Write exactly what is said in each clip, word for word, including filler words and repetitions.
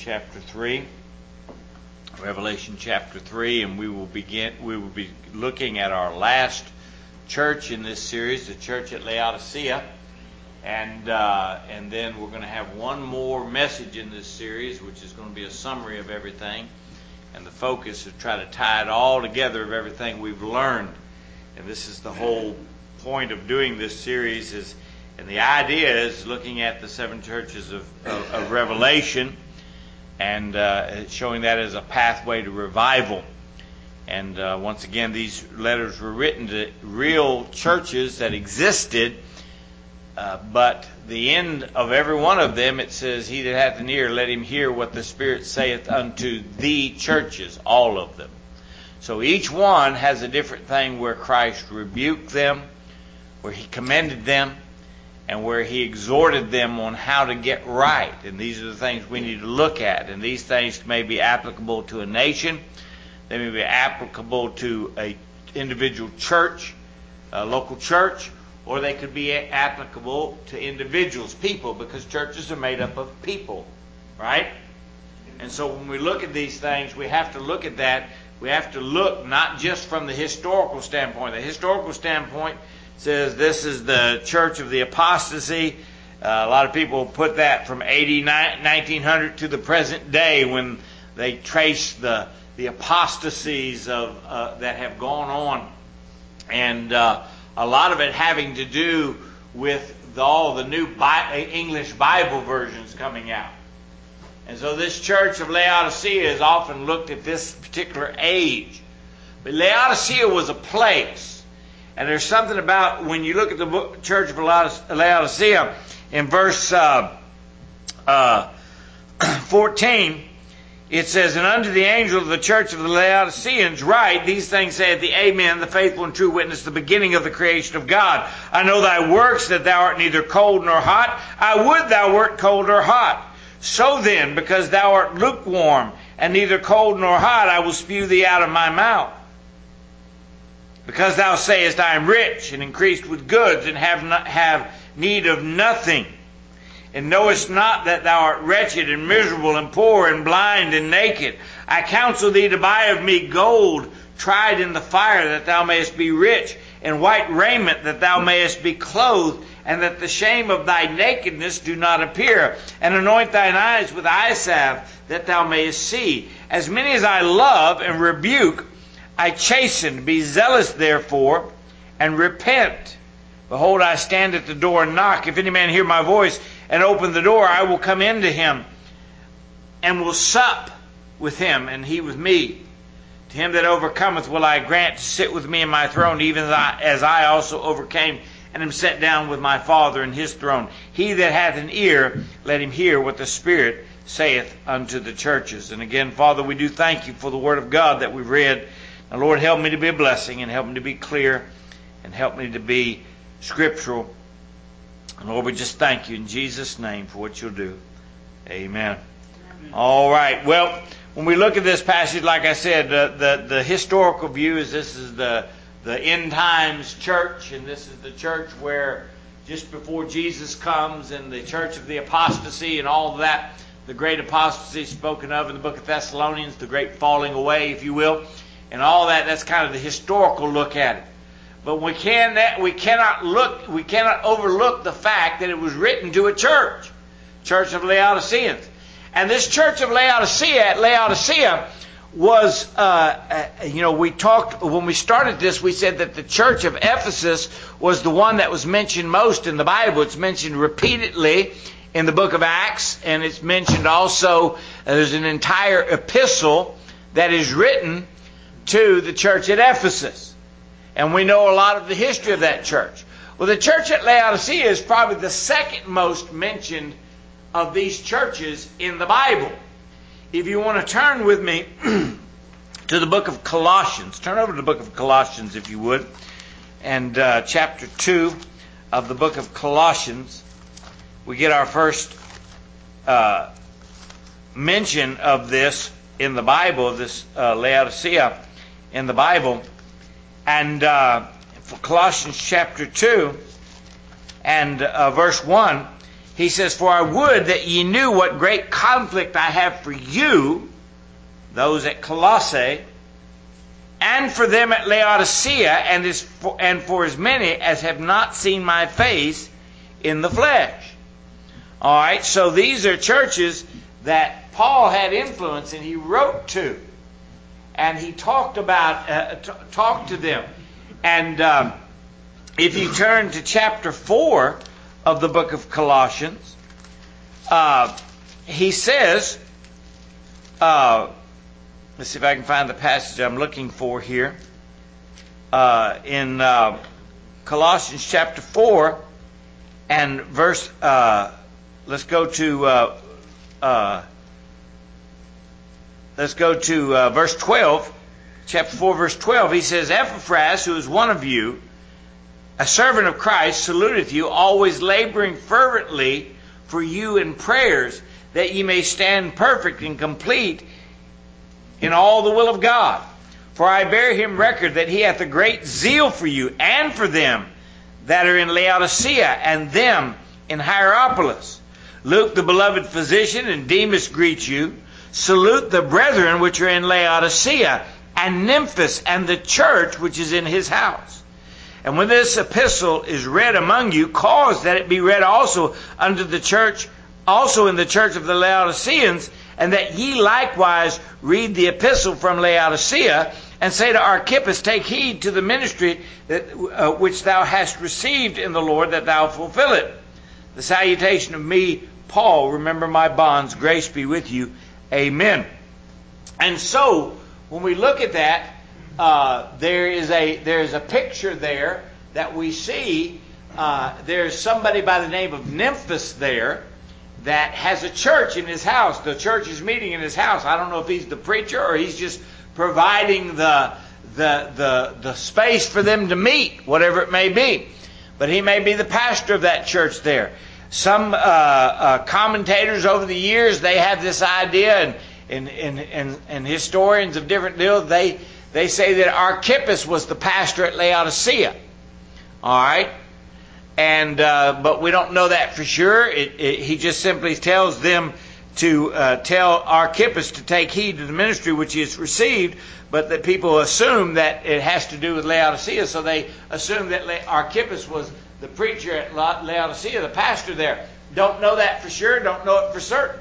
chapter three. Revelation chapter three, and we will begin. We will be looking at our last church in this series, the church at Laodicea, and uh, and then we're going to have one more message in this series, which is going to be a summary of everything, and the focus is to try to tie it all together of everything we've learned. And this is the whole point of doing this series is. And the idea is looking at the seven churches of, of, of Revelation and uh, showing that as a pathway to revival. And uh, once again, these letters were written to real churches that existed, uh, but the end of every one of them, it says, "He that hath an ear, let him hear what the Spirit saith unto the churches," all of them. So each one has a different thing where Christ rebuked them, where He commended them, and where He exhorted them on how to get right. And these are the things we need to look at. And these things may be applicable to a nation. They may be applicable to a individual church, a local church, or they could be applicable to individuals, people, because churches are made up of people, right? And so when we look at these things, we have to look at that. We have to look not just from the historical standpoint. The historical standpoint says this is the church of the apostasy. Uh, a lot of people put that from A D nineteen hundred to the present day when they trace the the apostasies of uh, that have gone on, and uh, a lot of it having to do with the, all the new Bi- English Bible versions coming out. And so this church of Laodicea is often looked at this particular age. But Laodicea was a place. And there's something about when you look at the book, Church of Laodicea in verse uh, uh, fourteen, it says, "And unto the angel of the church of the Laodiceans write, These things saith the Amen, the faithful and true witness, the beginning of the creation of God. I know thy works, that thou art neither cold nor hot. I would thou wert cold or hot. So then, because thou art lukewarm, and neither cold nor hot, I will spew thee out of my mouth. Because thou sayest, I am rich, and increased with goods, and have not, have need of nothing, and knowest not that thou art wretched, and miserable, and poor, and blind, and naked. I counsel thee to buy of me gold tried in the fire, that thou mayest be rich, and white raiment, that thou mayest be clothed, and that the shame of thy nakedness do not appear. And anoint thine eyes with eye salve, that thou mayest see. As many as I love and rebuke, I chasten. Be zealous therefore, and repent. Behold, I stand at the door and knock. If any man hear my voice and open the door, I will come into him, and will sup with him, and he with me. To him that overcometh will I grant to sit with me in my throne, even as I, as I also overcame, and am set down with my Father in His throne. He that hath an ear, let him hear what the Spirit saith unto the churches." And again, Father, we do thank You for the Word of God that we've read. Now, Lord, help me to be a blessing, and help me to be clear, and help me to be scriptural. And Lord, we just thank You in Jesus' name for what You'll do. Amen. Amen. All right. Well, when we look at this passage, like I said, the, the, the historical view is this is the, the end times church, and this is the church where just before Jesus comes, and the church of the apostasy and all of that, the great apostasy spoken of in the book of Thessalonians, the great falling away, if you will. And all that, that's kind of the historical look at it. But we can we cannot look we cannot overlook the fact that it was written to a church, Church of Laodiceans. And this Church of Laodicea at Laodicea was, uh, uh, you know, we talked, when we started this, we said that the Church of Ephesus was the one that was mentioned most in the Bible. It's mentioned repeatedly in the book of Acts, and it's mentioned also, uh, there's an entire epistle that is written to the church at Ephesus. And we know a lot of the history of that church. Well, the church at Laodicea is probably the second most mentioned of these churches in the Bible. If you want to turn with me to the book of Colossians, turn over to the book of Colossians if you would, and uh, chapter two of the book of Colossians, we get our first uh, mention of this in the Bible, this uh, Laodicea in the Bible. And uh, for Colossians chapter two and uh, verse one, He says, for I would that ye knew what great conflict I have for you, those at Colossae, and for them at Laodicea, and, as for, and for as many as have not seen my face in the flesh. All right, so these are churches that Paul had influence and he wrote to. And he talked about, uh, t- talked to them. And um, if you turn to chapter four of the book of Colossians, uh, he says, uh, let's see if I can find the passage I'm looking for here. Uh, in uh, Colossians chapter four and verse, uh, let's go to, uh, uh, let's go to uh, verse twelve. Chapter four, verse twelve. He says, Epaphras, who is one of you, a servant of Christ, saluteth you, always laboring fervently for you in prayers, that ye may stand perfect and complete in all the will of God. For I bear him record that he hath a great zeal for you, and for them that are in Laodicea, and them in Hierapolis. Luke, the beloved physician, and Demas greet you. Salute the brethren which are in Laodicea, and Nymphas, and the church which is in his house. And when this epistle is read among you, cause that it be read also unto the church, also in the church of the Laodiceans, and that ye likewise read the epistle from Laodicea, and say to Archippus, take heed to the ministry that uh, which thou hast received in the Lord, that thou fulfill it. The salutation of me, Paul, remember my bonds, grace be with you. Amen. And so, when we look at that, uh, there is a there is a picture there that we see. Uh, there's somebody by the name of Nymphas there that has a church in his house. The church is meeting in his house. I don't know if he's the preacher or he's just providing the the the the space for them to meet, whatever it may be. But he may be the pastor of that church there. Some uh, uh, commentators over the years, they have this idea, and and, and and and historians of different deals, they they say that Archippus was the pastor at Laodicea. All right, and uh, but we don't know that for sure. It, it, he just simply tells them to uh, tell Archippus to take heed to the ministry which he has received, but that people assume that it has to do with Laodicea, so they assume that Archippus was the preacher at Laodicea, the pastor there. Don't know that for sure, don't know it for certain.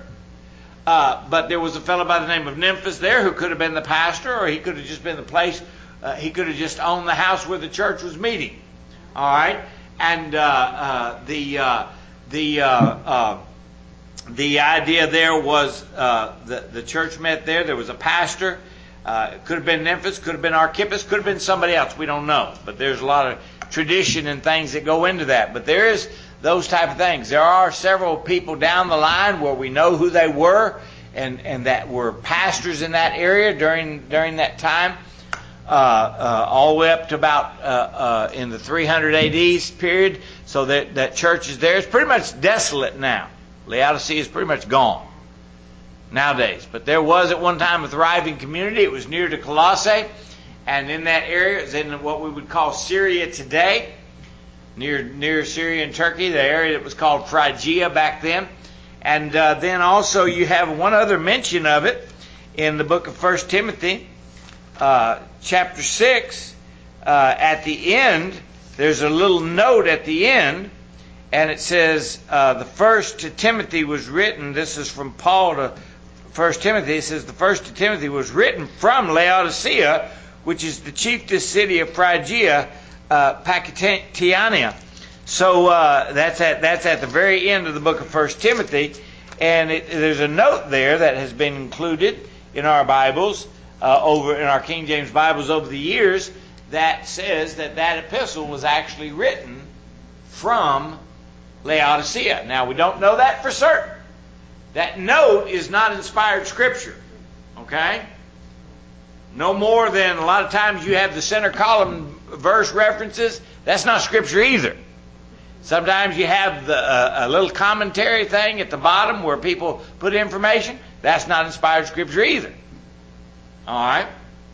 Uh, but there was a fellow by the name of Nymphas there who could have been the pastor, or he could have just been the place, uh, he could have just owned the house where the church was meeting. All right? And uh, uh, the uh, the uh, uh, the idea there was uh, the, the church met there. There was a pastor. Uh, it could have been Nymphas, could have been Archippus, could have been somebody else. We don't know. But there's a lot of tradition and things that go into that. But there is those type of things. There are several people down the line where we know who they were and, and that were pastors in that area during during that time, uh, uh, all the way up to about uh, uh, in the three hundred A D period. So that, that church is there. It's pretty much desolate now. Laodicea is pretty much gone nowadays. But there was at one time a thriving community. It was near to Colossae. And in that area, it's in what we would call Syria today, near near Syria and Turkey, the area that was called Phrygia back then. And uh, then also you have one other mention of it in the book of First Timothy, uh, chapter six. Uh, at the end, there's a little note at the end, and it says, uh, the first to Timothy was written, this is from Paul to First Timothy, it says, the first to Timothy was written from Laodicea, which is the chiefest city of Phrygia, uh, Pakitiania. So uh, that's at that's at the very end of the book of First Timothy, and it, there's a note there that has been included in our Bibles, uh, over in our King James Bibles over the years, that says that that epistle was actually written from Laodicea. Now we don't know that for certain. That note is not inspired scripture. Okay? No more than a lot of times you have the center column verse references. That's not scripture either. Sometimes you have the, uh, a little commentary thing at the bottom where people put information. That's not inspired scripture either. All right.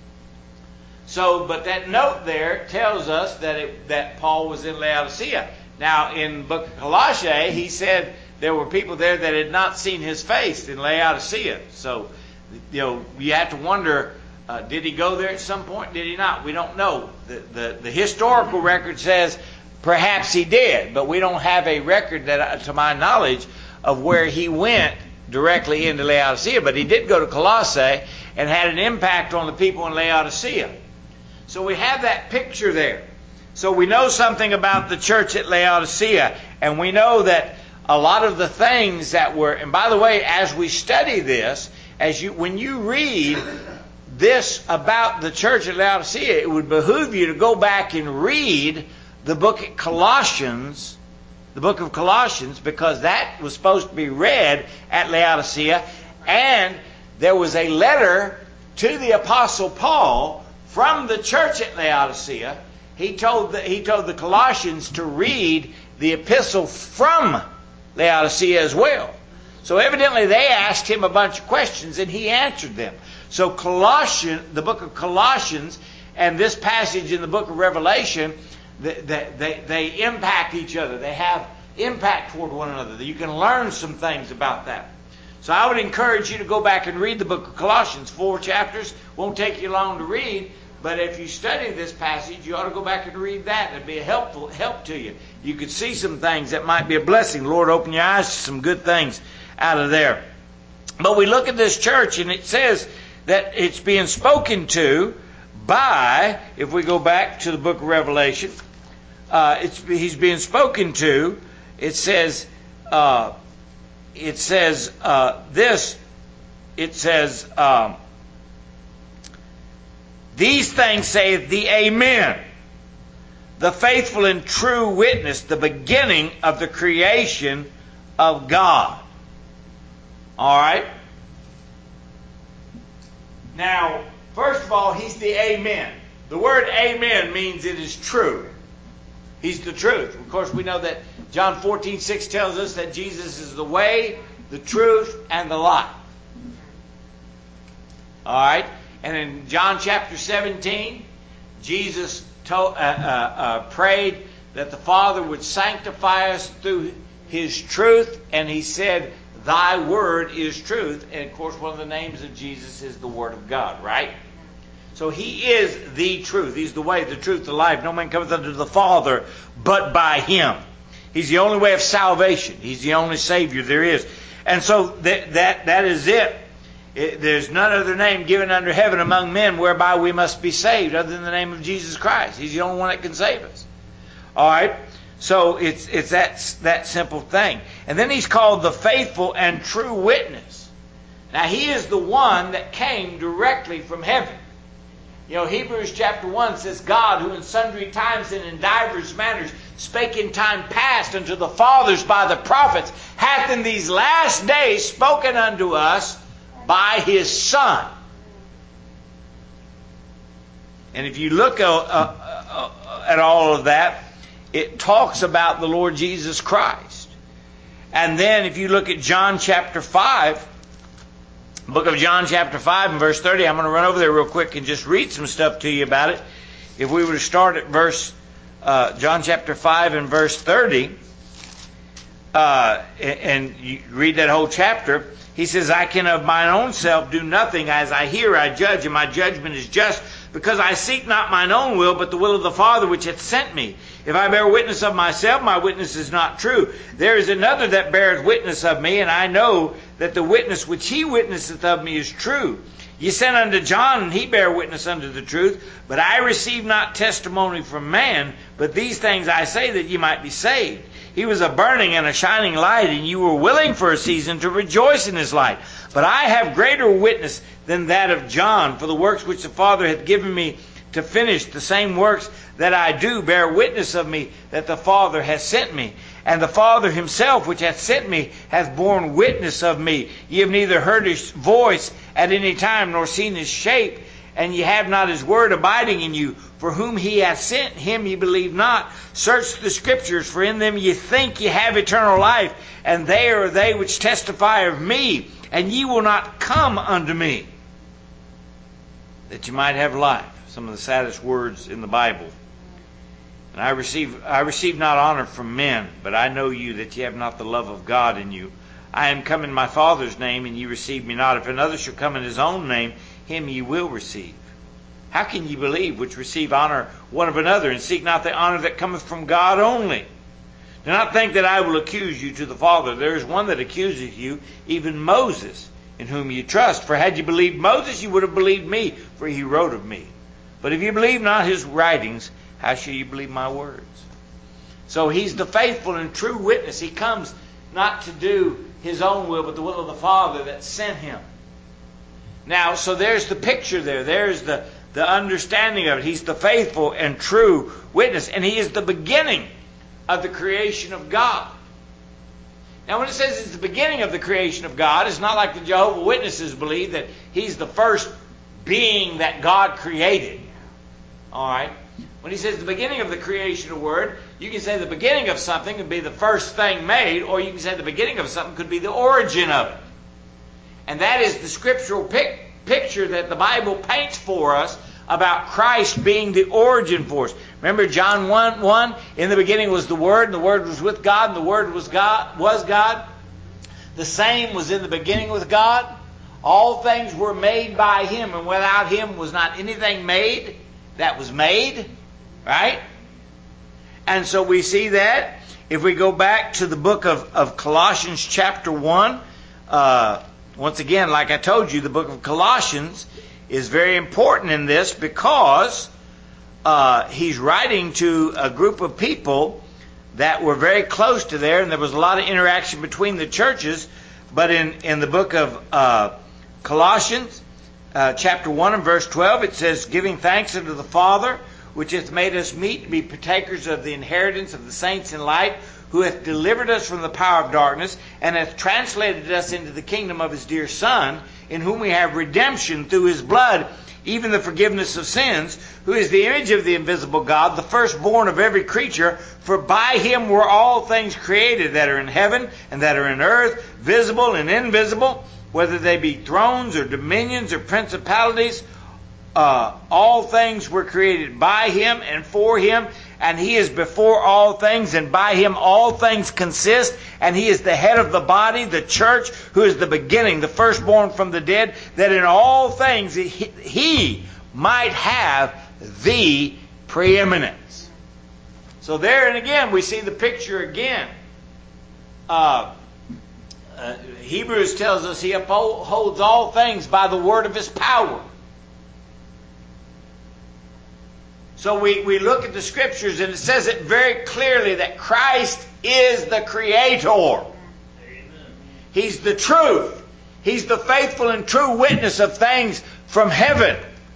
So, but that note there tells us that it, that Paul was in Laodicea. Now, in the book of Colossae, he said there were people there that had not seen his face in Laodicea. So, you know, you have to wonder, uh, did he go there at some point? Did he not? We don't know. The, the, the historical record says perhaps he did, but we don't have a record that, to my knowledge, of where he went directly into Laodicea. But he did go to Colossae and had an impact on the people in Laodicea. So we have that picture there. So we know something about the church at Laodicea, and we know that a lot of the things that were, and by the way, as we study this, as you when you read this about the church at Laodicea, it would behoove you to go back and read the book of Colossians, the book of Colossians, because that was supposed to be read at Laodicea, and there was a letter to the Apostle Paul from the church at Laodicea. He told the, he told the Colossians to read the epistle from Laodicea as well. So evidently they asked him a bunch of questions and he answered them. So Colossians, the book of Colossians and this passage in the book of Revelation, they, they, they impact each other. They have impact toward one another. You can learn some things about that. So I would encourage you to go back and read the book of Colossians. Four chapters. Won't take you long to read. But if you study this passage, you ought to go back and read that. It'd be a helpful help to you. You could see some things that might be a blessing. Lord, open your eyes to some good things out of there. But we look at this church, and it says that it's being spoken to by, if we go back to the book of Revelation, uh, it's, he's being spoken to. It says, uh, it says uh, this. It says. Um, These things saith the Amen, the faithful and true witness, the beginning of the creation of God. All right? Now, first of all, he's the Amen. The word Amen means it is true. He's the truth. Of course, we know that John fourteen six tells us that Jesus is the way, the truth, and the life. All right? And in John chapter seventeen, Jesus told, uh, uh, uh, prayed that the Father would sanctify us through His truth. And He said, Thy word is truth. And of course, one of the names of Jesus is the Word of God, right? So He is the truth. He's the way, the truth, the life. No man cometh unto the Father but by Him. He's the only way of salvation. He's the only Savior there is. And so that that, that is it. It, there's none other name given under heaven among men whereby we must be saved other than the name of Jesus Christ. He's the only one that can save us. All right? So it's it's that, that simple thing. And then He's called the faithful and true witness. Now He is the one that came directly from heaven. You know, Hebrews chapter one says, God, who in sundry times and in divers manners spake in time past unto the fathers by the prophets, hath in these last days spoken unto us by His Son. And if you look uh, uh, at all of that, it talks about the Lord Jesus Christ. And then if you look at John chapter five, book of John chapter five and verse thirty, I'm going to run over there real quick and just read some stuff to you about it. If we were to start at verse uh, John chapter five and verse thirty, uh, and you read that whole chapter, He says, I can of mine own self do nothing. As I hear, I judge, and my judgment is just, because I seek not mine own will, but the will of the Father which hath sent me. If I bear witness of myself, my witness is not true. There is another that beareth witness of me, and I know that the witness which he witnesseth of me is true. Ye sent unto John, and he bare witness unto the truth. But I receive not testimony from man, but these things I say that ye might be saved. He was a burning and a shining light, and you were willing for a season to rejoice in his light. But I have greater witness than that of John, for the works which the Father hath given me to finish, the same works that I do bear witness of me that the Father hath sent me. And the Father Himself which hath sent me hath borne witness of me. Ye have neither heard His voice at any time, nor seen His shape, and ye have not His word abiding in you. For whom He hath sent, Him ye believe not. Search the Scriptures, for in them ye think ye have eternal life, and they are they which testify of me. And ye will not come unto me, that ye might have life. Some of the saddest words in the Bible. And I receive, I receive not honor from men, but I know you, that ye have not the love of God in you. I am come in my Father's name, and ye receive me not. If another shall come in his own name, him ye will receive. How can ye believe which receive honor one of another, and seek not the honor that cometh from God only? Do not think that I will accuse you to the Father. There is one that accuseth you, even Moses, in whom ye trust. For had ye believed Moses, you would have believed me, for he wrote of me. But if ye believe not his writings, how shall you believe my words? So he's the faithful and true witness. He comes not to do his own will, but the will of the Father that sent him. Now, so there's the picture there. There's the, the understanding of it. He's the faithful and true witness. And he is the beginning of the creation of God. Now, when it says it's the beginning of the creation of God, it's not like the Jehovah's Witnesses believe that he's the first being that God created. All right? When he says the beginning of the creation of word, you can say the beginning of something could be the first thing made, or you can say the beginning of something could be the origin of it. And that is the scriptural pic- picture that the Bible paints for us about Christ being the origin for us. Remember John one one? In the beginning was the Word, and the Word was with God, and the Word was God. Was God. The same was in the beginning with God. All things were made by Him, and without Him was not anything made that was made. Right? And so we see that. If we go back to the book of, of Colossians chapter one, uh, once again, like I told you, the book of Colossians is very important in this because uh, he's writing to a group of people that were very close to there, and there was a lot of interaction between the churches. But in, in the book of uh, Colossians, uh, chapter one and verse twelve, it says, giving thanks unto the Father, which hath made us meet to be partakers of the inheritance of the saints in light, who hath delivered us from the power of darkness, and hath translated us into the kingdom of his dear Son, in whom we have redemption through his blood, even the forgiveness of sins, who is the image of the invisible God, the firstborn of every creature. For by him were all things created, that are in heaven and that are in earth, visible and invisible, whether they be thrones or dominions or principalities. Uh, all things were created by him and for him, and he is before all things, and by him all things consist, and he is the head of the body, the church, who is the beginning, the firstborn from the dead, that in all things he, he might have the preeminence. So there and again we see the picture again. Uh, uh, Hebrews tells us he upholds all things by the word of his power. So we, we look at the scriptures and it says it very clearly that Christ is the creator. Amen. He's the truth. He's the faithful and true witness of things from heaven.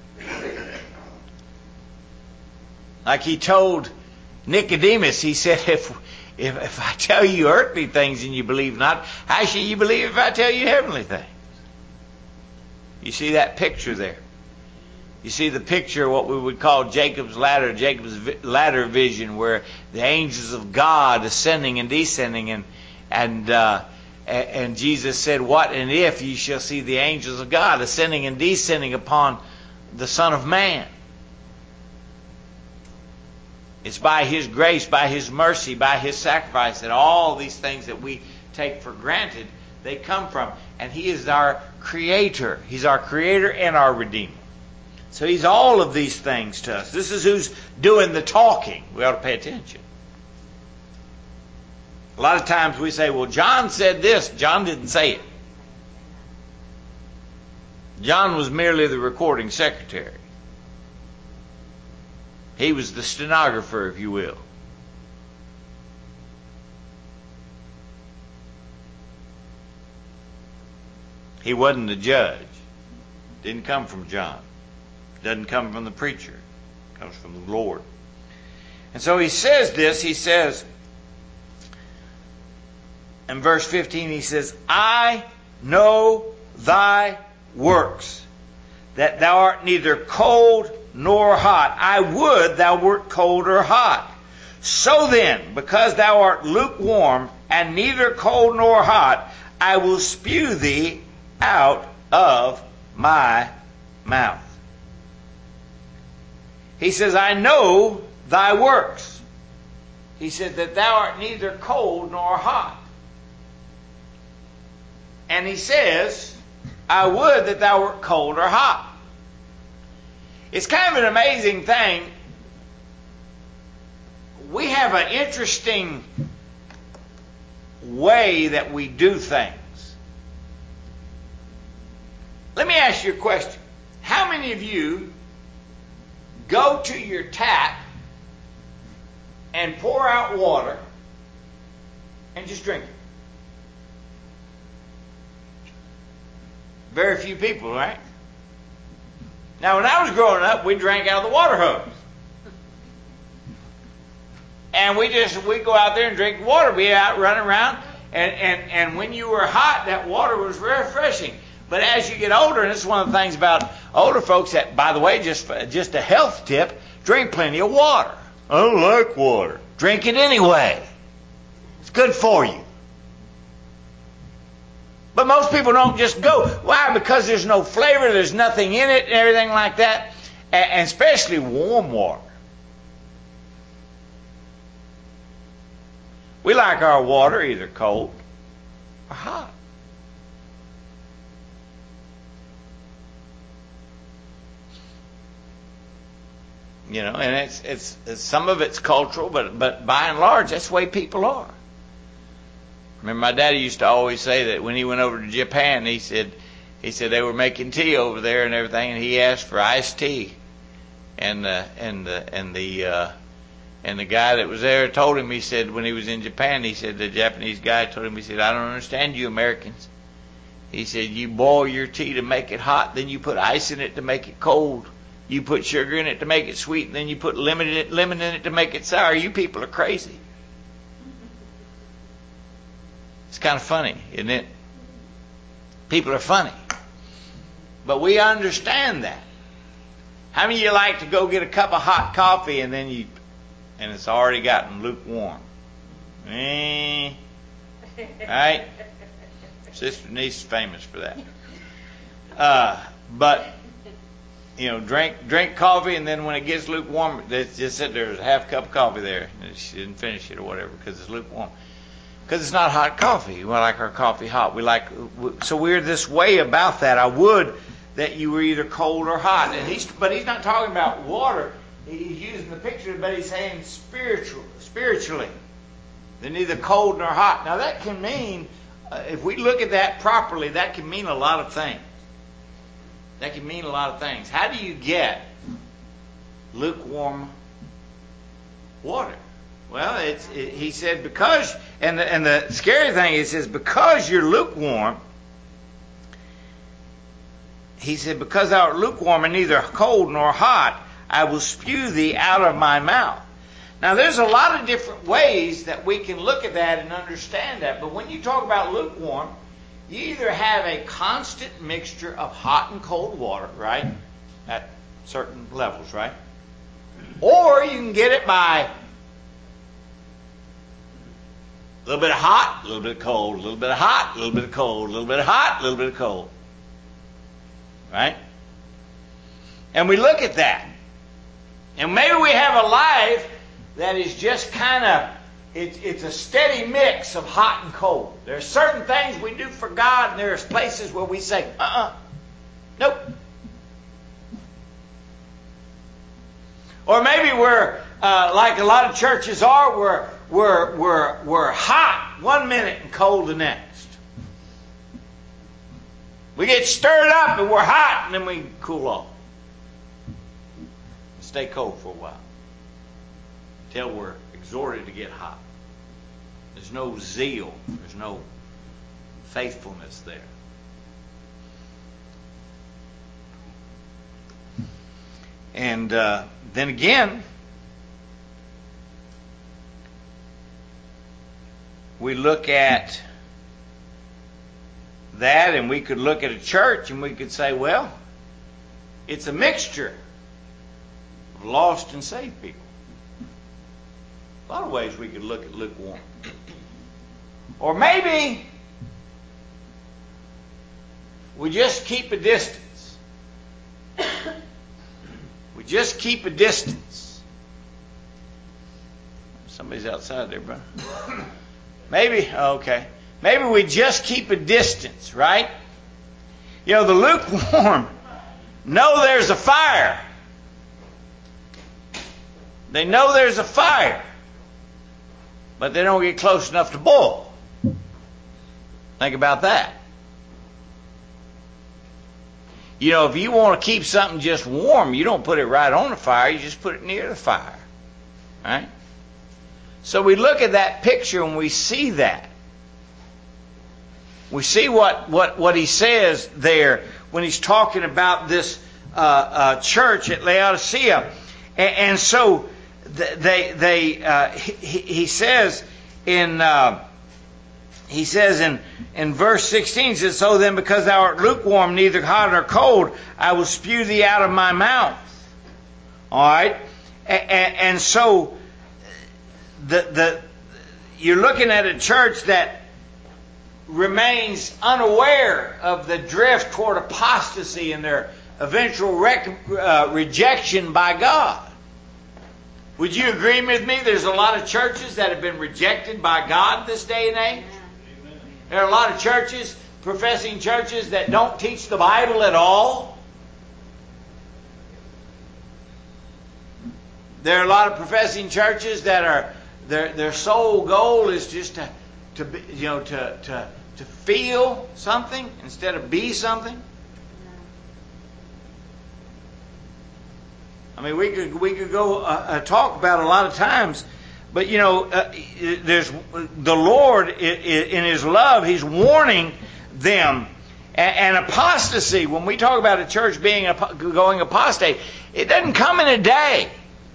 Like he told Nicodemus, he said, if, if, if I tell you earthly things and you believe not, how shall you believe if I tell you heavenly things? You see that picture there. You see the picture, what we would call Jacob's ladder, Jacob's ladder vision, where the angels of God ascending and descending, and and uh, and Jesus said, "What and if ye shall see the angels of God ascending and descending upon the Son of Man?" It's by His grace, by His mercy, by His sacrifice that all these things that we take for granted, they come from. And He is our Creator. He's our Creator and our Redeemer. So He's all of these things to us. This is who's doing the talking. We ought to pay attention. A lot of times we say, well, John said this. John didn't say it. John was merely the recording secretary. He was the stenographer, if you will. He wasn't the judge. Didn't come from John. Doesn't come from the preacher. It comes from the Lord. And so he says this. He says, in verse fifteen, he says, I know thy works, that thou art neither cold nor hot. I would thou wert cold or hot. So then, because thou art lukewarm, and neither cold nor hot, I will spew thee out of my mouth. He says, I know thy works. He said that thou art neither cold nor hot. And he says, I would that thou wert cold or hot. It's kind of an amazing thing. We have an interesting way that we do things. Let me ask you a question. How many of you go to your tap and pour out water and just drink it? Very few people, right? Now, when I was growing up, we drank out of the water hose. And we just, we go out there and drink water. We out running around. And, and, and when you were hot, that water was very refreshing. But as you get older, and this is one of the things about older folks that, by the way, just, just a health tip, drink plenty of water. I don't like water. Drink it anyway. It's good for you. But most people don't just go. Why? Because there's no flavor, there's nothing in it and everything like that. And especially warm water. We like our water either cold or hot. You know, and it's, it's it's some of it's cultural, but but by and large, that's the way people are. Remember, my daddy used to always say that when he went over to Japan, he said he said they were making tea over there and everything, and he asked for iced tea, and uh, and the and the uh, and the guy that was there told him, he said when he was in Japan, he said the Japanese guy told him, he said, I don't understand you Americans. He said, you boil your tea to make it hot, then you put ice in it to make it cold. You put sugar in it to make it sweet, and then you put lemon in it, lemon in it to make it sour. You people are crazy. It's kind of funny, isn't it? People are funny. But we understand that. How many of you like to go get a cup of hot coffee and then you, and it's already gotten lukewarm? Eh? Right? Sister Denise is famous for that. Uh, but... You know, drink drink coffee, and then when it gets lukewarm, just sit there. There's a half cup of coffee there, and she didn't finish it or whatever because it's lukewarm. Because it's not hot coffee. We like our coffee hot. We like so we're this way about that. I would that you were either cold or hot, and he's but he's not talking about water. He's using the picture, but he's saying spiritual, spiritually. They're neither cold nor hot. Now that can mean, uh, if we look at that properly, that can mean a lot of things. That can mean a lot of things. How do you get lukewarm water? Well, it's, it, he said because, and the, and the scary thing is, says because you're lukewarm, he said, because thou art lukewarm and neither cold nor hot, I will spew thee out of my mouth. Now, there's a lot of different ways that we can look at that and understand that. But when you talk about lukewarm, you either have a constant mixture of hot and cold water, right? At certain levels, right? Or you can get it by a little bit of hot, a little bit of cold, a little bit of hot, a little bit of cold, a little bit of hot, a little bit of cold. Right? And we look at that. And maybe we have a life that is just kind of, It's, it's a steady mix of hot and cold. There are certain things we do for God, and there are places where we say, uh-uh, nope. Or maybe we're, uh, like a lot of churches are, we're, we're, we're, we're hot one minute and cold the next. We get stirred up and we're hot, and then we cool off. Stay cold for a while. Until we're exhorted to get hot. There's no zeal. There's no faithfulness there. And uh, then again, we look at that, and we could look at a church and we could say, well, it's a mixture of lost and saved people. A lot of ways we could look at lukewarm. Or maybe we just keep a distance. We just keep a distance. Some Somebody's outside there, bro. Maybe, okay. Maybe we just keep a distance, right? You know, the lukewarm know there's a fire. They know there's a fire, but they don't get close enough to boil. Think about that. You know, if you want to keep something just warm, you don't put it right on the fire, you just put it near the fire. Right? So we look at that picture and we see that. We see what, what, what he says there when he's talking about this uh, uh, church at Laodicea. And, and so th- they they uh, he, he says in uh, he says in, in verse sixteen, he says, so then because thou art lukewarm, neither hot nor cold, I will spew thee out of my mouth. All right? And, and, and so the the you're looking at a church that remains unaware of the drift toward apostasy and their eventual rec- uh, rejection by God. Would you agree with me? There's a lot of churches that have been rejected by God this day and age. Amen. There are a lot of churches, professing churches, that don't teach the Bible at all. There are a lot of professing churches that are their their sole goal is just to to be, you know to to to feel something instead of be something. I mean, we could we could go uh, uh, talk about it a lot of times, but you know, uh, there's the Lord in His love. He's warning them. And, and apostasy. When we talk about a church being going apostate, it doesn't come in a day.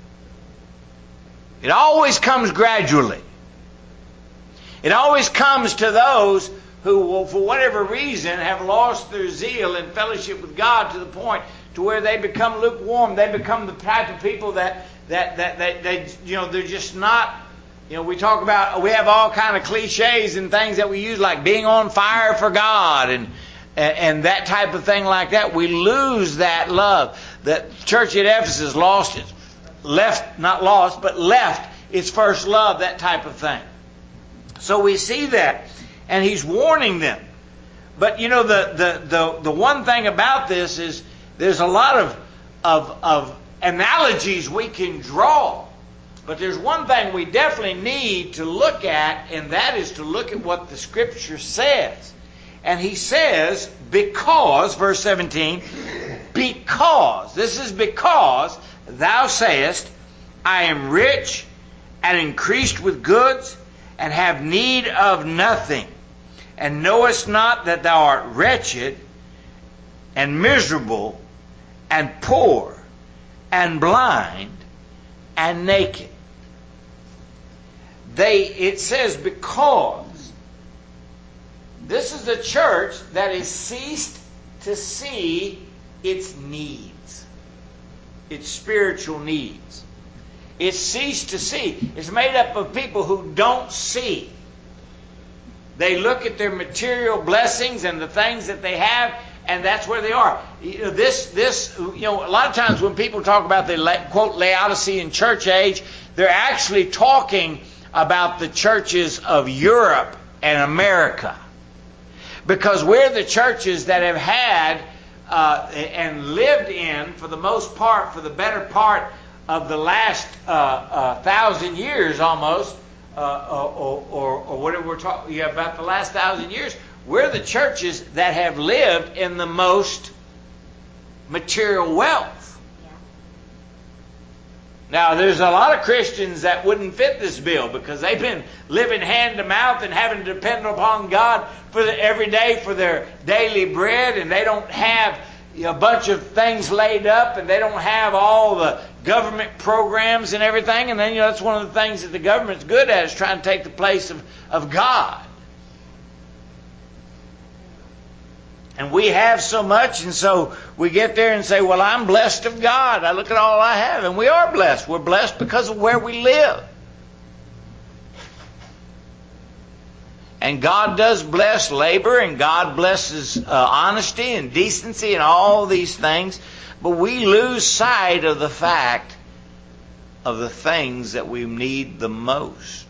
It always comes gradually. It always comes to those who will, for whatever reason, have lost their zeal and fellowship with God to the point to where they become lukewarm. They become the type of people that that that that they, you know, they're just not. You know, we talk about, we have all kind of cliches and things that we use, like being on fire for God and and, and that type of thing like that. We lose that love. The church at Ephesus lost it, left not lost, but left its first love. That type of thing. So we see that. And he's warning them. But you know, the, the, the, the one thing about this is there's a lot of, of, of analogies we can draw. But there's one thing we definitely need to look at, and that is to look at what the Scripture says. And he says, because, verse seventeen, because, this is because thou sayest, I am rich and increased with goods and have need of nothing. And knowest not that thou art wretched and miserable and poor and blind and naked. They, it says because this is a church that has ceased to see its needs, its spiritual needs. It's ceased to see. It's made up of people who don't see. They look at their material blessings and the things that they have, and that's where they are. You know, this, this, you know, a lot of times when people talk about the quote Laodicean church age, they're actually talking about the churches of Europe and America, because we're the churches that have had uh, and lived in, for the most part, for the better part of the last uh, uh, thousand years almost. Uh, or, or, or whatever we're talking yeah, about the last thousand years, we're the churches that have lived in the most material wealth. Yeah. Now, there's a lot of Christians that wouldn't fit this bill because they've been living hand to mouth and having to depend upon God for the, every day for their daily bread, and they don't have a bunch of things laid up, and they don't have all the government programs and everything. And then, you know, that's one of the things that the government's good at, is trying to take the place of, of God. And we have so much, and so we get there and say, well, I'm blessed of God. I look at all I have, and we are blessed. We're blessed because of where we live. And God does bless labor, and God blesses uh, honesty and decency and all these things. But we lose sight of the fact of the things that we need the most.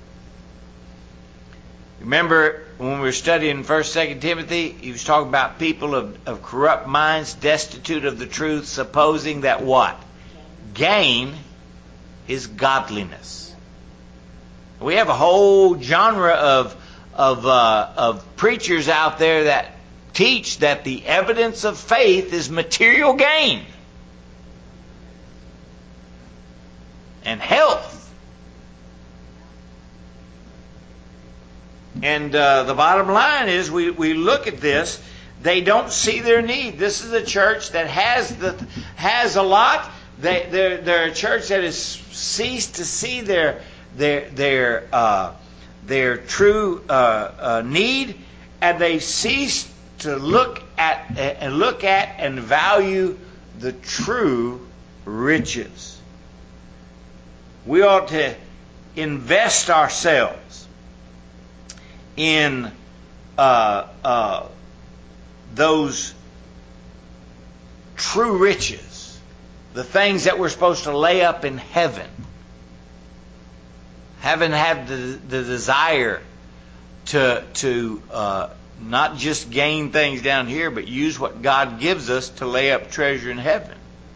Remember when we were studying First, Second Timothy, he was talking about people of, of corrupt minds, destitute of the truth, supposing that what? Gain is godliness. We have a whole genre of of uh, of preachers out there that teach that the evidence of faith is material gain and health. And uh, the bottom line is we, we look at this, they don't see their need. This is a church that has the has a lot. They they're, they're a church that has ceased to see their their their uh, their true uh, uh, need, and they cease to look at and look at and value the true riches. We ought to invest ourselves in uh, uh, those true riches, the things that we're supposed to lay up in heaven. Having had the, the desire to to uh, not just gain things down here, but use what God gives us to lay up treasure in heaven.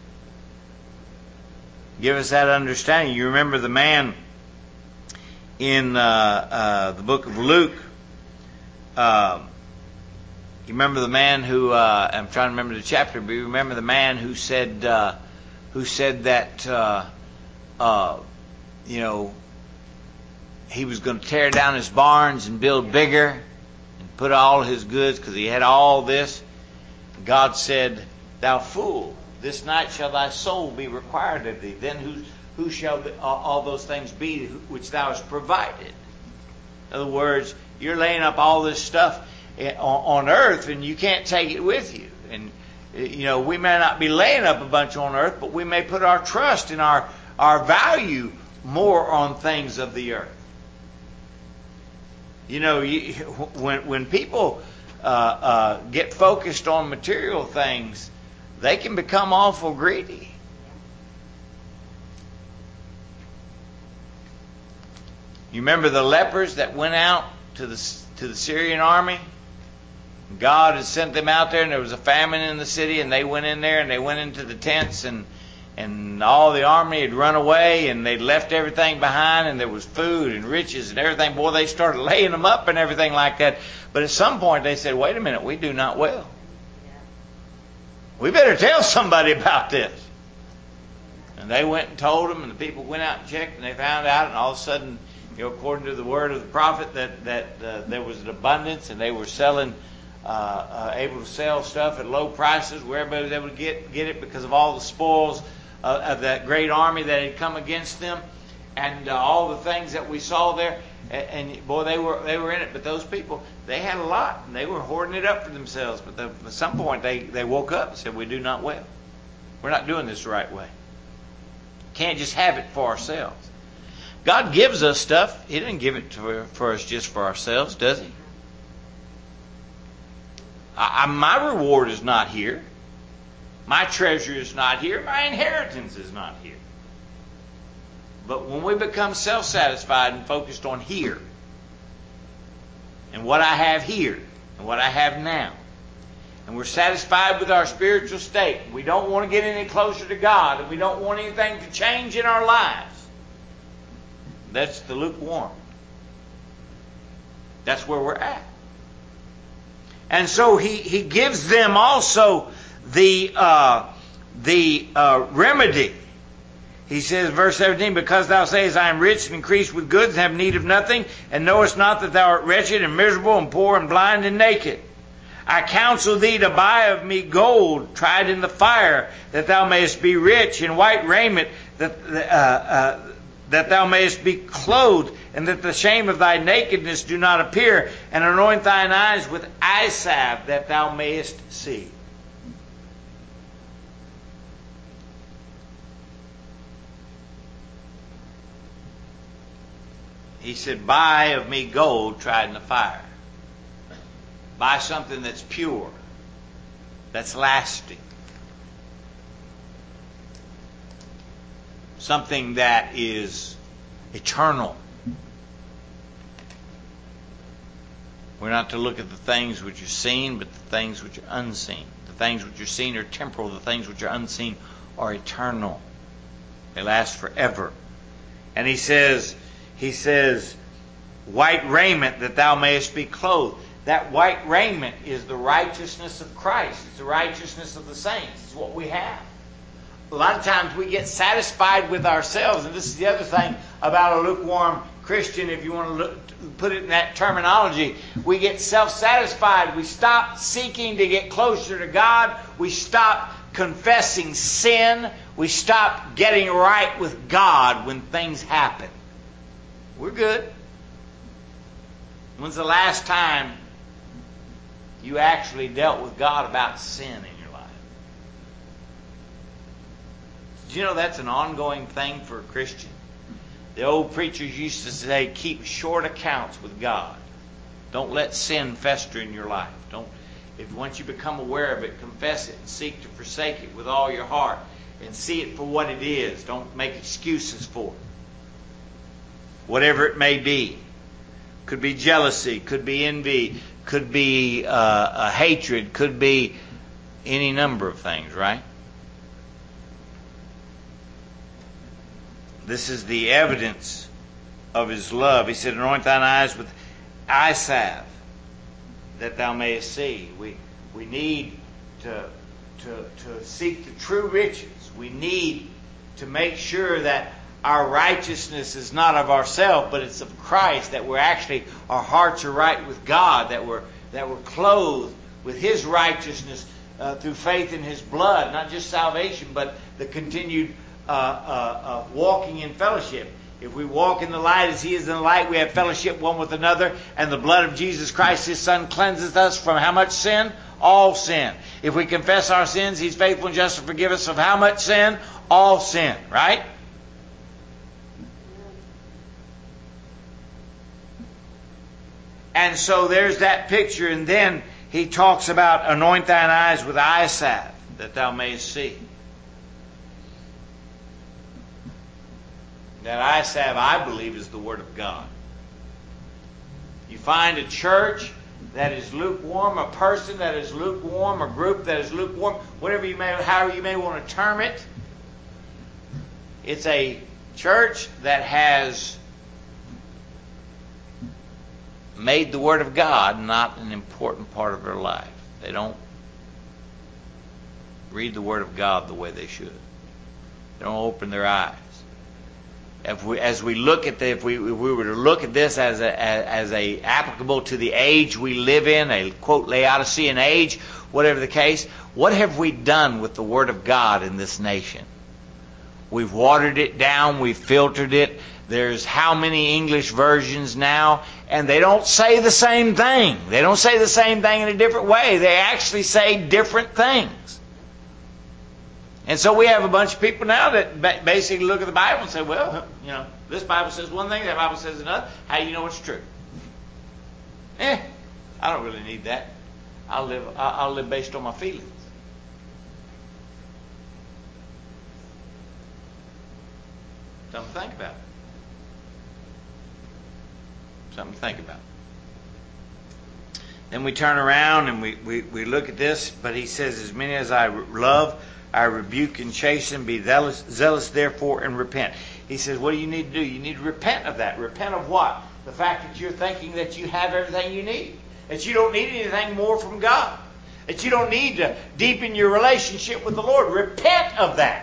Give us that understanding. You remember the man in uh, uh, the book of Luke. Uh, you remember the man who uh, I'm trying to remember the chapter, but you remember the man who said uh, who said that uh, uh, you know he was going to tear down his barns and build bigger and put all his goods because he had all this. God said, "Thou fool, this night shall thy soul be required of thee. Then who who shall the, all those things be which thou hast provided?" In other words, you're laying up all this stuff on earth and you can't take it with you. And, you know, we may not be laying up a bunch on earth, but we may put our trust and our, our value more on things of the earth. You know, you, when, when people uh, uh, get focused on material things, they can become awful greedy. You remember the lepers that went out to the to the Syrian army? God had sent them out there, and there was a famine in the city, and they went in there, and they went into the tents, and and all the army had run away, and they'd left everything behind, and there was food and riches and everything. Boy, they started laying them up and everything like that. But at some point, they said, "Wait a minute, we do not well. We better tell somebody about this." And they went and told them, and the people went out and checked, and they found out, and all of a sudden, you know, according to the word of the prophet, that that uh, there was an abundance, and they were selling, uh, uh, able to sell stuff at low prices, where everybody was able to get get it because of all the spoils uh, of that great army that had come against them, and uh, all the things that we saw there. And, and boy, they were they were in it. But those people, they had a lot, and they were hoarding it up for themselves. But the, at some point, they they woke up and said, "We do not well. We're not doing this the right way. Can't just have it for ourselves." God gives us stuff. He didn't give it to, for us just for ourselves, does He? I, I, my reward is not here. My treasure is not here. My inheritance is not here. But when we become self-satisfied and focused on here, and what I have here, and what I have now, and we're satisfied with our spiritual state, we don't want to get any closer to God, and we don't want anything to change in our lives, that's the lukewarm. That's where we're at. And so he, he gives them also the uh, the uh, remedy. He says, verse seventeen, "Because thou sayest, I am rich and increased with goods and have need of nothing, and knowest not that thou art wretched and miserable and poor and blind and naked. I counsel thee to buy of me gold tried in the fire, that thou mayest be rich, and white raiment, that uh, uh, that thou mayest be clothed, and that the shame of thy nakedness do not appear, and anoint thine eyes with eye salve, that thou mayest see." He said, "Buy of me gold tried in the fire." Buy something that's pure, that's lasting. something that is eternal. We're not to look at the things which are seen, but the things which are unseen. The things which are seen are temporal. The things which are unseen are eternal. They last forever. And he says, he says, white raiment that thou mayest be clothed. That white raiment is the righteousness of Christ. It's the righteousness of the saints. It's what we have. A lot of times we get satisfied with ourselves, and this is the other thing about a lukewarm Christian, if you want to look, put it in that terminology. We get self-satisfied. We stop seeking to get closer to God. We stop confessing sin. We stop getting right with God when things happen. We're good. When's the last time you actually dealt with God about sin in your life? Did you know that's an ongoing thing for a Christian? The old preachers used to say, keep short accounts with God. Don't let sin fester in your life. Don't. If once you become aware of it, confess it and seek to forsake it with all your heart and see it for what it is. Don't make excuses for it. Whatever it may be. Could be jealousy, could be envy, could be uh, a hatred, could be any number of things, right? This is the evidence of his love. He said, anoint thine eyes with eye salve, that thou mayest see. We we need to, to, to seek the true riches. We need to make sure that our righteousness is not of ourselves, but it's of Christ, that we're actually, our hearts are right with God, that we're, that we're clothed with His righteousness uh, through faith in His blood, not just salvation, but the continued uh, uh, uh, walking in fellowship. If we walk in the light as He is in the light, we have fellowship one with another, and the blood of Jesus Christ, His Son, cleanses us from how much sin? All sin. If we confess our sins, He's faithful and just to forgive us of how much sin? All sin, right? And so there's that picture, and then he talks about anoint thine eyes with eye salve, that thou mayest see. That eye salve, I believe, is the Word of God. You find a church that is lukewarm, a person that is lukewarm, a group that is lukewarm, whatever you may, however you may want to term it. It's a church that has made the Word of God not an important part of their life. They don't read the Word of God the way they should. They don't open their eyes. If we, as we look at the, if we, if we were to look at this as a, as a applicable to the age we live in, a quote Laodicean age, whatever the case, what have we done with the Word of God in this nation? We've watered it down. We've filtered it. There's how many English versions now, and they don't say the same thing. They don't say the same thing in a different way. They actually say different things. And so we have a bunch of people now that basically look at the Bible and say, well, you know, this Bible says one thing, that Bible says another. How do you know it's true? Eh, I don't really need that. I'll live, I'll live based on my feelings. Something to think about. Something to think about. Then we turn around and we, we, we look at this, but he says, as many as I love, I rebuke and chasten, be zealous, zealous therefore and repent. He says, what do you need to do? You need to repent of that. Repent of what? The fact that you're thinking that you have everything you need. That you don't need anything more from God. That you don't need to deepen your relationship with the Lord. Repent of that.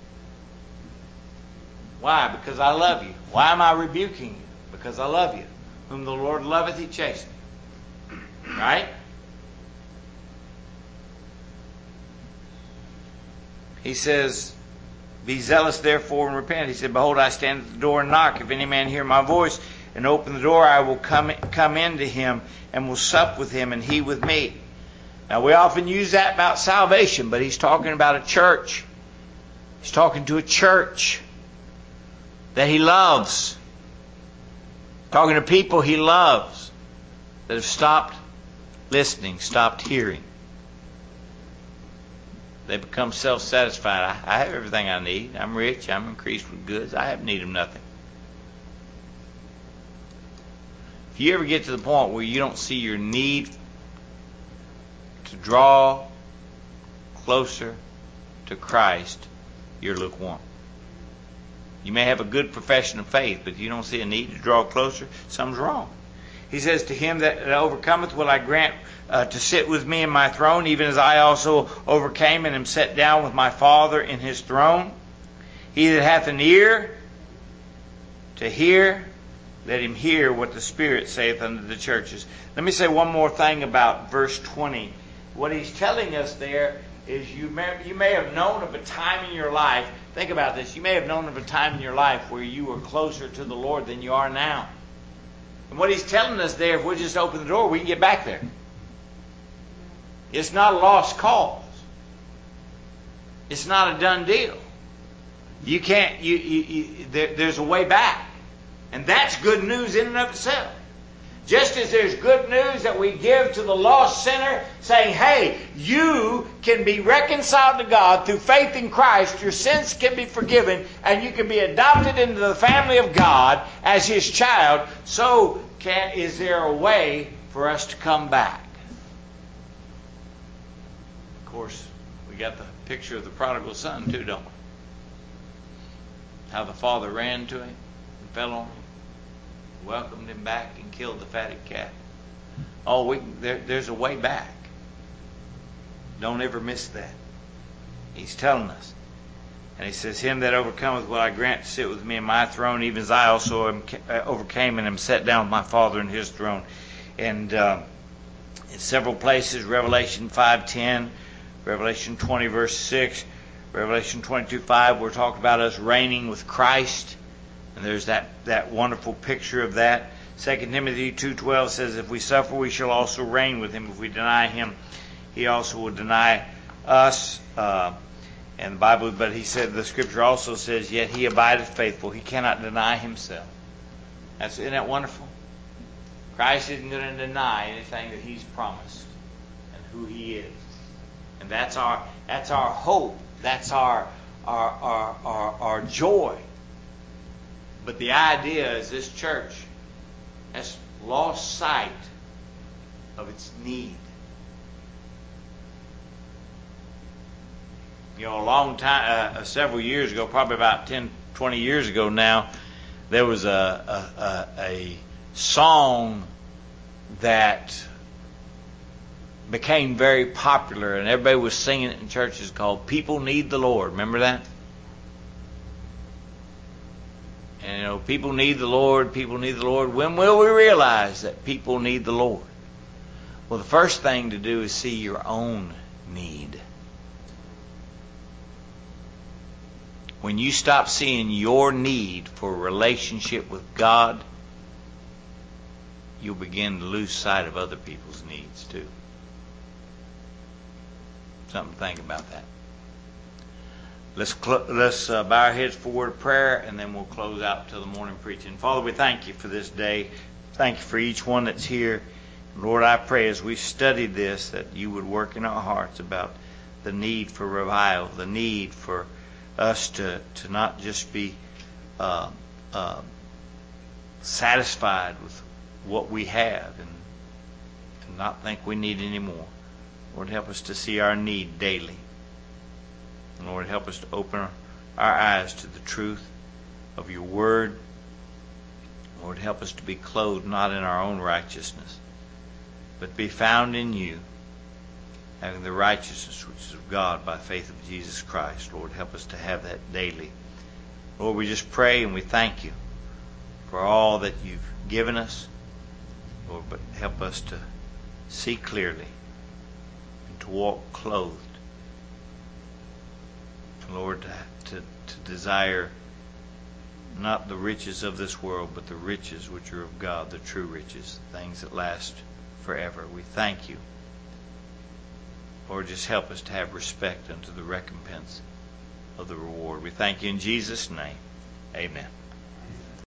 Why? Because I love you. Why am I rebuking you? Because I love you. Whom the Lord loveth, He chasteneth. Right? He says, be zealous therefore and repent. He said, behold, I stand at the door and knock. If any man hear my voice and open the door, I will come, come into him and will sup with him and he with me. Now we often use that about salvation, but he's talking about a church. He's talking to a church that he loves. Talking to people he loves that have stopped listening, stopped hearing. They become self-satisfied. I, I have everything I need. I'm rich. I'm increased with goods. I have need of nothing. If you ever get to the point where you don't see your need to draw closer to Christ, you're lukewarm. You may have a good profession of faith, but if you don't see a need to draw closer, something's wrong. He says, to him that overcometh will I grant uh, to sit with me in my throne, even as I also overcame and am set down with my Father in his throne. He that hath an ear to hear, let him hear what the Spirit saith unto the churches. Let me say one more thing about verse twenty. What he's telling us there is you may, you may have known of a time in your life, think about this, you may have known of a time in your life where you were closer to the Lord than you are now. And what he's telling us there, if we'll just open the door, we can get back there. It's not a lost cause. It's not a done deal. You can't, you, you, you, there, there's a way back. And that's good news in and of itself. Just as there's good news that we give to the lost sinner, saying, hey, you can be reconciled to God through faith in Christ, your sins can be forgiven, and you can be adopted into the family of God as his child, so can, is there a way for us to come back? Of course, we got the picture of the prodigal son too, don't we? How the father ran to him and fell on him, welcomed him back and killed the fatted calf. Oh, we, there, there's a way back. Don't ever miss that. He's telling us. And he says, him that overcometh will I grant to sit with me in my throne, even as I also am, uh, overcame and am set down with my Father in his throne. And uh, in several places, Revelation five ten, Revelation twenty verse six, Revelation twenty-two five, we're talking about us reigning with Christ. And there's that, that wonderful picture of that. Second Timothy two twelve says, if we suffer, we shall also reign with him. If we deny him, he also will deny us. Uh, and the Bible, but he said, the scripture also says, yet he abideth faithful. He cannot deny himself. That's, isn't that wonderful? Christ isn't going to deny anything that he's promised and who he is. And that's our, that's our hope. That's our, our, our, our, our joy. But the idea is this church has lost sight of its need. You know, a long time, uh, several years ago, probably about ten, twenty years ago now, there was a, a, a, a song that became very popular, and everybody was singing it in churches, called People Need the Lord. Remember that? And, you know, people need the Lord, people need the Lord. When will we realize that people need the Lord? Well, the first thing to do is see your own need. When you stop seeing your need for a relationship with God, you'll begin to lose sight of other people's needs too. Something to think about that. Let's cl- let's uh, bow our heads for a word of prayer, and then we'll close out till the morning preaching. Father, we thank you for this day. Thank you for each one that's here. Lord, I pray as we study this that you would work in our hearts about the need for revival, the need for us to, to not just be uh, uh, satisfied with what we have and, and not think we need any more. Lord, help us to see our need daily. And Lord, help us to open our eyes to the truth of your word. Lord, help us to be clothed not in our own righteousness, but be found in you, having the righteousness which is of God by faith of Jesus Christ. Lord, help us to have that daily. Lord, we just pray and we thank you for all that you've given us. Lord, but help us to see clearly and to walk clothed. Lord, to, to desire not the riches of this world, but the riches which are of God, the true riches, things that last forever. We thank you. Lord, just help us to have respect unto the recompense of the reward. We thank you in Jesus' name. Amen.